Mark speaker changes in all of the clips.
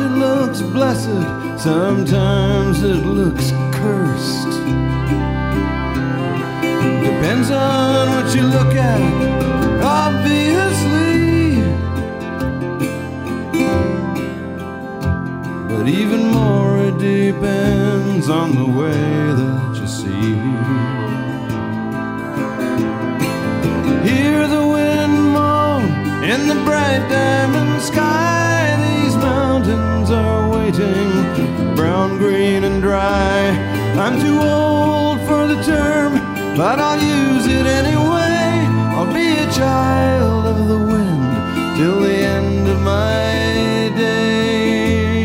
Speaker 1: it looks blessed, sometimes it looks cursed. Depends on what you look at, obviously. But even more, it depends on the way that you see. Hear the wind moan in the bright diamond sky. These mountains are waiting, brown, green, and dry. I'm too old for the term, but I'll use it anyway. I'll be a child of the wind till the end of my days.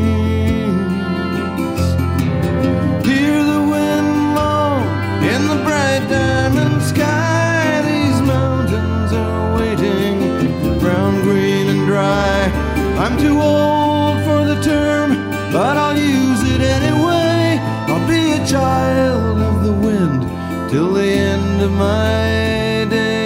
Speaker 1: Hear the wind moan in the bright diamond sky. These mountains are waiting, brown, green, and dry. I'm too old for the term, but I'll use it anyway. I'll be a child of the wind till the end of my days.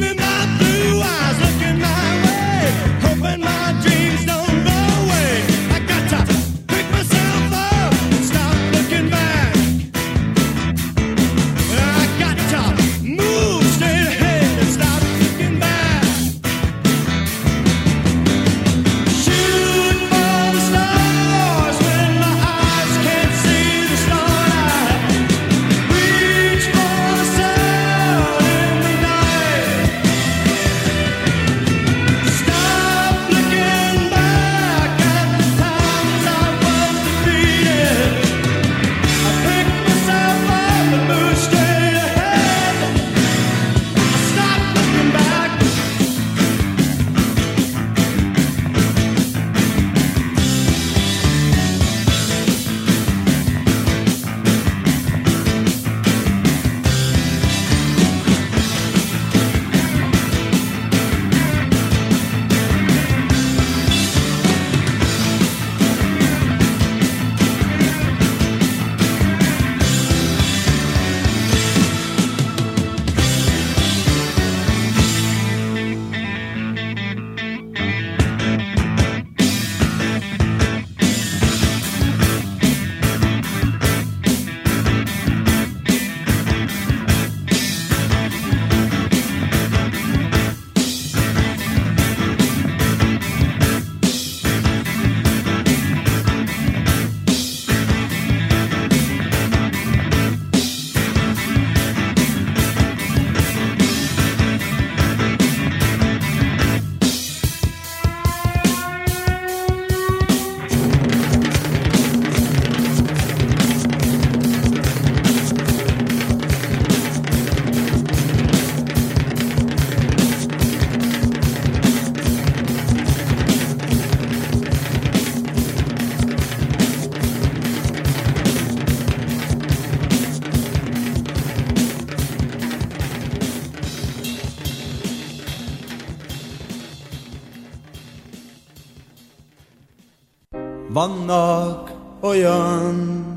Speaker 1: Vannak olyan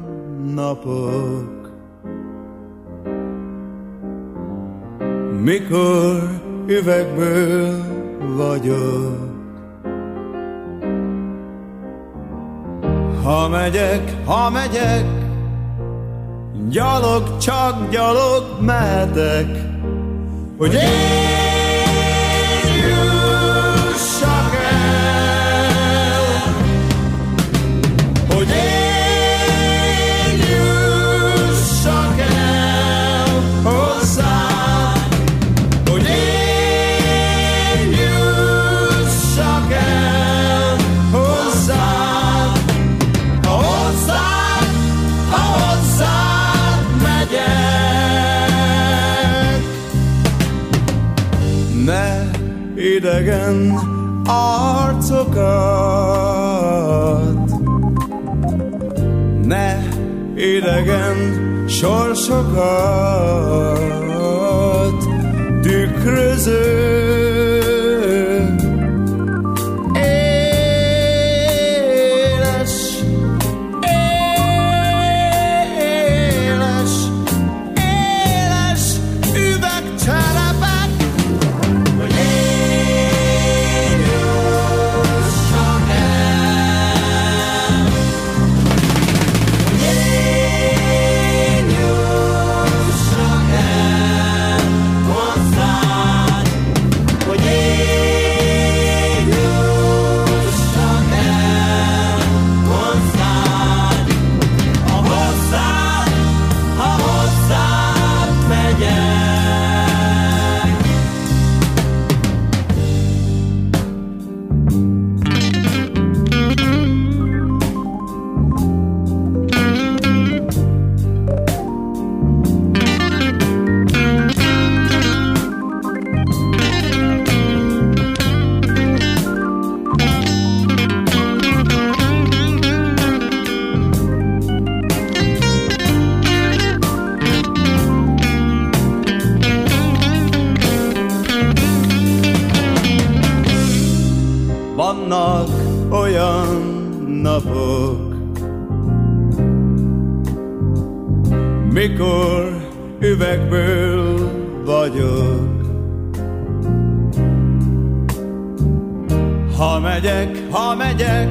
Speaker 1: napok, mikor üvegből vagyok. Ha megyek, gyalog, csak gyalog mehetek, hogy én jussak el, hogy én jussak el hozzád, hogy én jussak el hozzád, ha hozzád megyek. Ne idegen arcokat, ne idegen sorsokat tükröző éles, éles, éles üvegcserepek, hogy én jussak el, hogy én jussak el hozzád, hogy én jussak el hozzád, ha hozzád megyek. Vannak olyan napok, mikor üvegből vagyok. Ha megyek,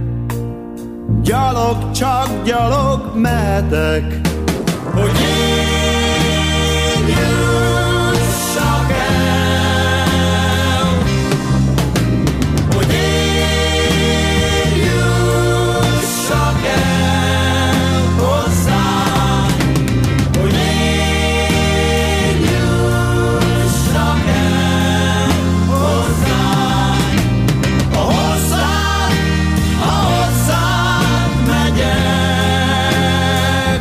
Speaker 1: gyalog, csak gyalog mehetek, hogy én jussak el, hogy én jussak el hozzám, hogy én jussak el hozzám, a hozzád megyek.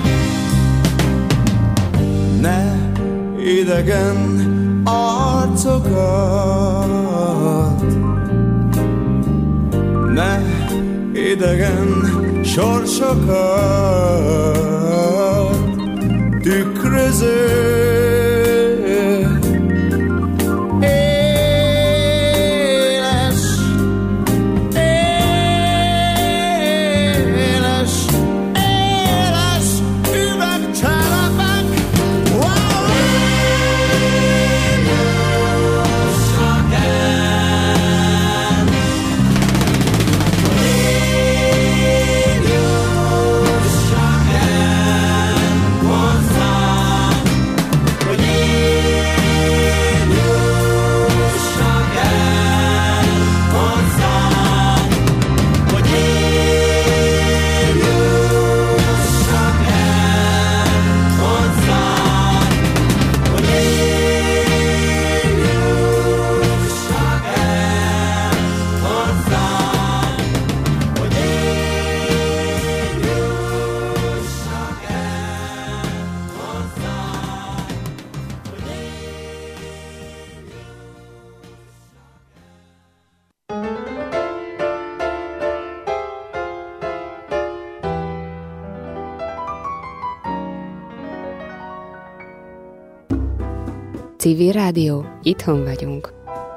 Speaker 1: Ne idegen arcokat, ne idegen sorsokat tükröző éles, éles, éles üvegcselepek. Wow! Én jussak el, én jussak el hozzám, hogy én jussak el hozzám, hogy én jussak el hozzám, hogy én jussak el hozzám, hogy én jussak
Speaker 2: Civil Rádió, itthon vagyunk.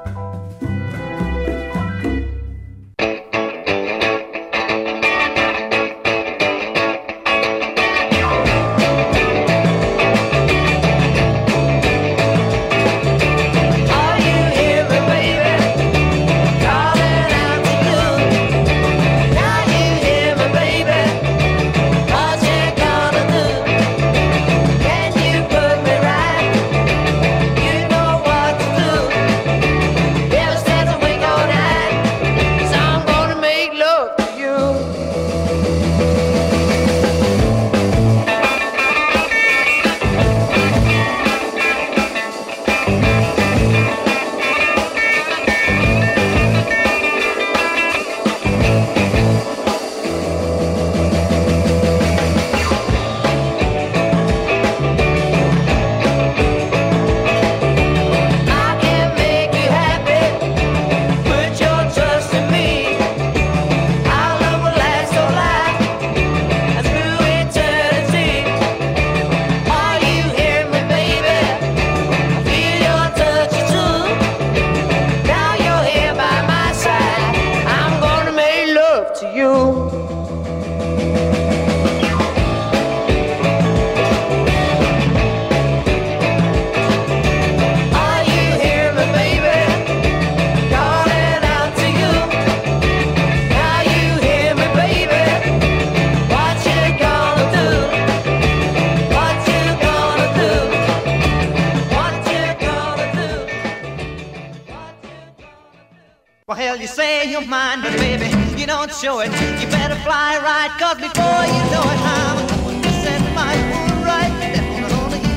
Speaker 3: Well, you say you're mine, but baby, you don't show it. You better fly right, cause before you know it, I'm going to set my foot right down on you.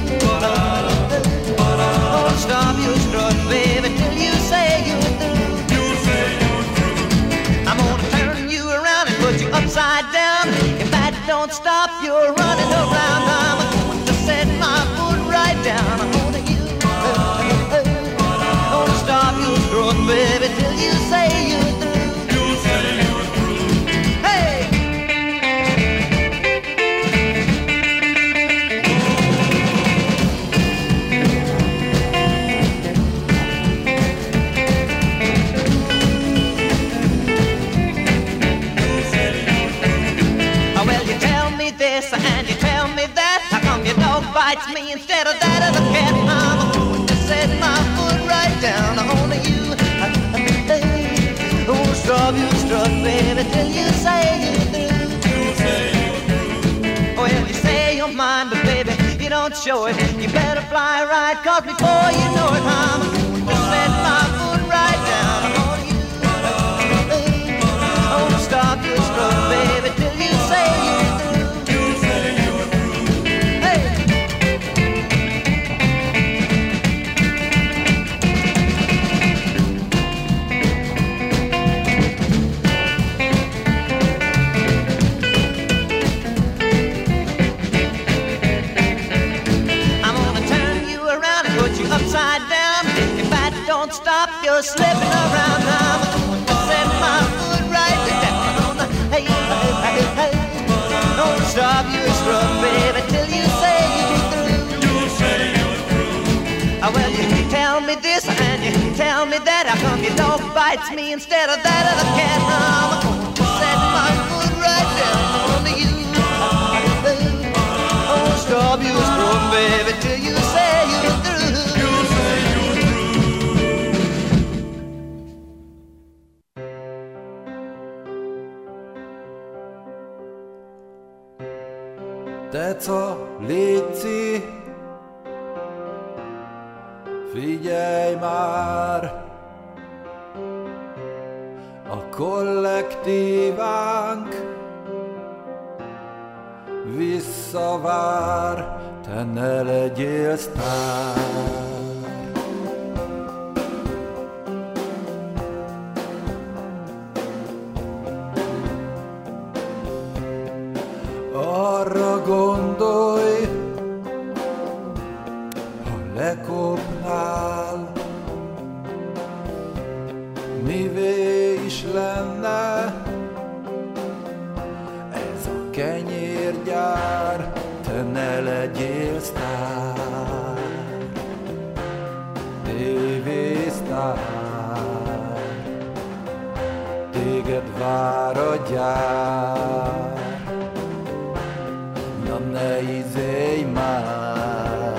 Speaker 3: Don't stop your strut, baby, till you say you're through. I'm gonna turn you around and put you upside down. If that don't stop your running around, I'm going to set my foot right down on you. Don't stop your strut, baby, till you say you're through. Hey! Well, you tell me this and you tell me that. How come your dog bites me instead of that of the cat? I'm going to set my foot right down on you. Oh, so show it. You better fly right, cause before you know it, I'm going to set my foot right down on you. Don't stop your strut, baby, till you say you're through. You say you're through. Hey! Upside down, if I don't stop, you're slipping around. I'm going to set my foot right down on the hey, hey, hey, hey. Don't stop your strut, baby, till you say you're through. You say you're through. Well, you tell me this and you tell me that. How come your dog bites me instead of that of the cat? I'm going to set my foot right down on you. Don't stop your strut, baby, till you say you're through.
Speaker 1: Teca, léci, figyelj már, a kollektívánk visszavár, te ne legyél sztár. Arra gondolj, ha lekopnál, mivé is lenne ez a kenyérgyár, te ne legyél sztár, tévésztár, téged vár a gyár. Ne izélj már,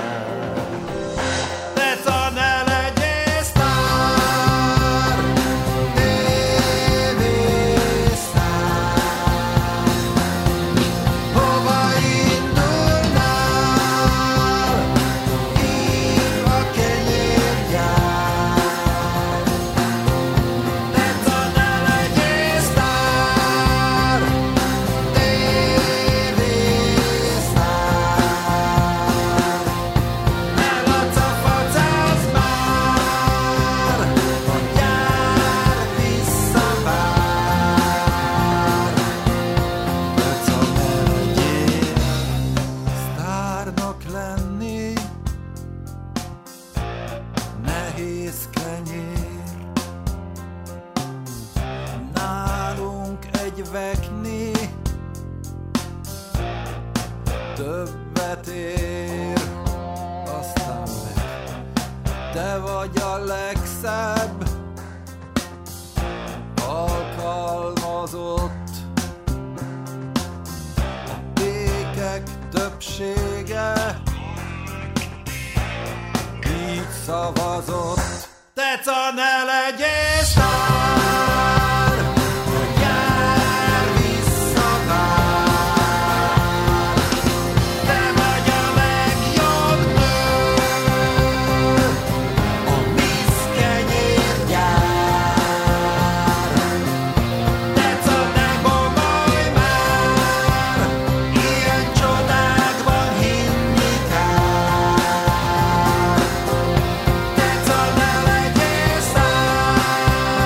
Speaker 1: Teca, ne legyél sztár, tévésztár. Hova indulnál, hív a kenyérgyár. Teca, ne legyél sztár, vekni többet ér, aztán meg te vagy a legszebb alkalmazott. A pékek többsége így szavazott. Teca, ne legyél sztár, jár visszavár. Te vagy a legjobb nő, a Miss Kenyérgyár. Teca, ne bomolj már, ilyen csodákban hinni kár. Teca, ne legyél sztár,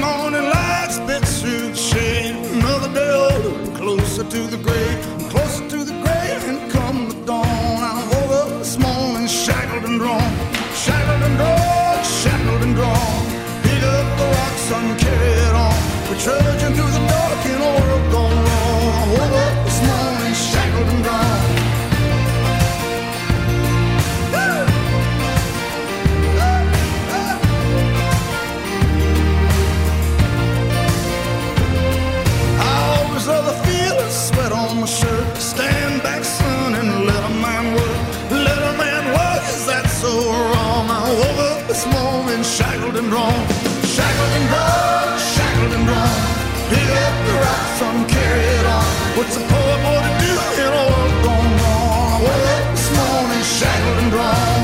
Speaker 4: morning light spits through the shade. Another day older, closer to the grave, closer to the grave, and come the dawn. I woke up this morning shackled and drawn, shackled and drawn, shackled and drawn. Pick up the rocks and carry it on. We're trudging through the dark in a world gone wrong. I woke up this morning shackled and drawn. Sweat on my shirt, stand back, son, and let a man work. Let a man work, is that so wrong? I woke up this morning shackled and drawn, shackled and drawn, shackled and drawn. Pick up the rocks and carry it on. What's a poor boy to do in a world gone wrong? I woke up this morning shackled and drawn.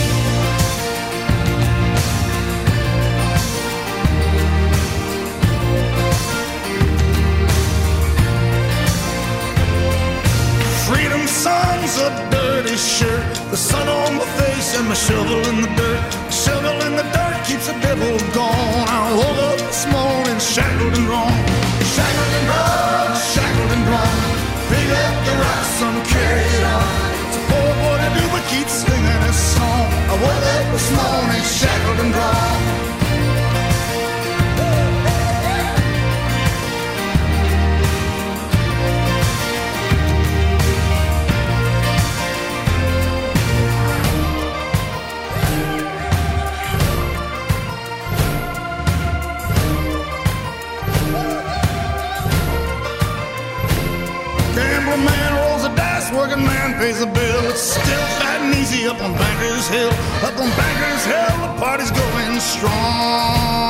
Speaker 4: Freedom son's a dirty shirt, the sun on my face and my shovel in the dirt. The shovel in the dirt keeps the devil gone. I woke up this morning shackled and drawn, shackled and drawn, shackled and drawn. Pick up the rocks and carry it on. It's a poor boy to do but keep singing his song. I woke up this morning shackled and drawn. Working man pays the bill. It's still fat and easy up on Bankers Hill. Up on Bankers Hill, the party's going strong.